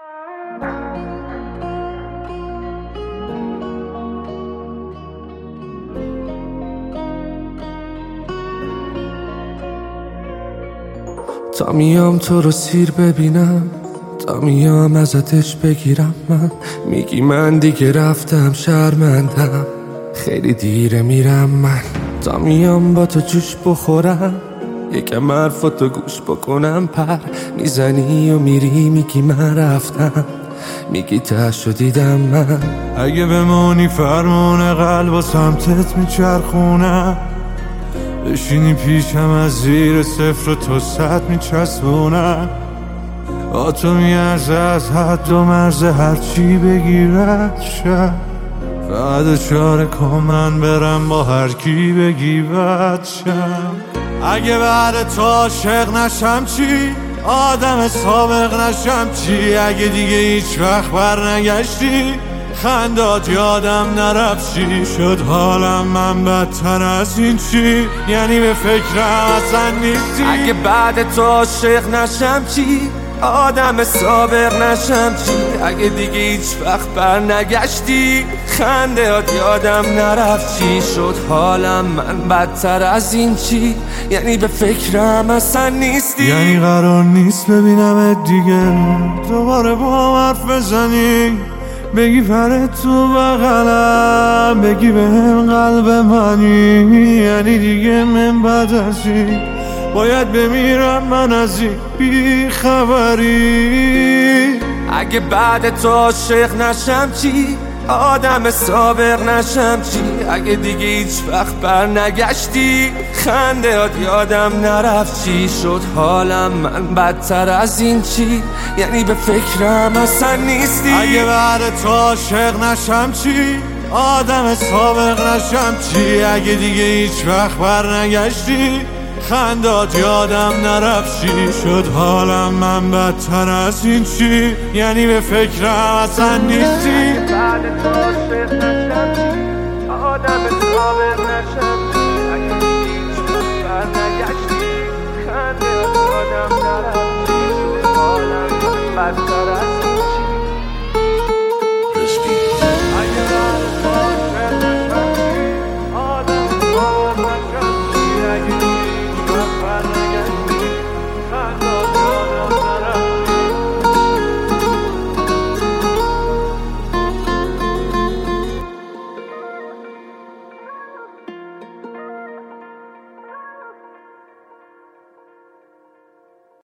تا میام تو رو سیر ببینم، تا میام ازتش بگیرم، من میگی من دیگه رفتم شرمندم، خیلی دیره میرم من. تا میام با تو جوش بخورم، یکم حرفاتو گوش بکنم، پر میزنی و میری میگی من رفتم، میگی تهشو دیدم من. اگه بمونی فرمون قلب و سمتت میچرخونم، بشینی پیشم از زیر صفر و تو صد میچسبونم. تو میارزه از حد و مرز هرچی بگیرد شد، فقط اشاره کن من برم با هر کی بگی بد شم. اگه بعد تو عاشق نشم چی؟ آدم سابق نشم چی؟ اگه دیگه هیچ وقت بر نگشتی، خندات یادم نرفت چی شد حالم من بدتر از این چی؟ یعنی به فکرم اصلا نیستی. اگه بعد تو عاشق نشم چی؟ آدم سابق نشم چی؟ اگه دیگه هیچ وقت بر نگشتی، خندهات یادم نرفت چی شد حالم من بدتر از این چی؟ یعنی به فکرم اصلا نیستی. یعنی قرار نیست ببینمت دیگه، دوباره با حرف بزنی، بگی پر تو بغلم، بگی بهم قلب منی. یعنی دیگه من بعد از این باید بمیرم من از این بی خبری. اگه بعد تو عاشق نشم چی؟ آدم سابق نشم چی؟ اگه دیگه هیچ وقت بر نگشتی، خندهات یادم نرفت چی شد حالم من بدتر از این چی؟ یعنی به فکرم اصلا نیستی. اگه بعد تو عاشق نشم چی؟ آدم سابق نشم چی؟ اگه دیگه هیچ وقت بر نگشتی، خندات یادم نرفت چی شد حالم من بدتر از این چی؟ یعنی به فکرم اصلا نیستی. بعد تو عاشق نشم چی؟ آدم سابق نشم چی؟ اگه دیگه هیچ وقت بر نگشتی، خندهات یادم نرفت چی شد حالم من بدتر از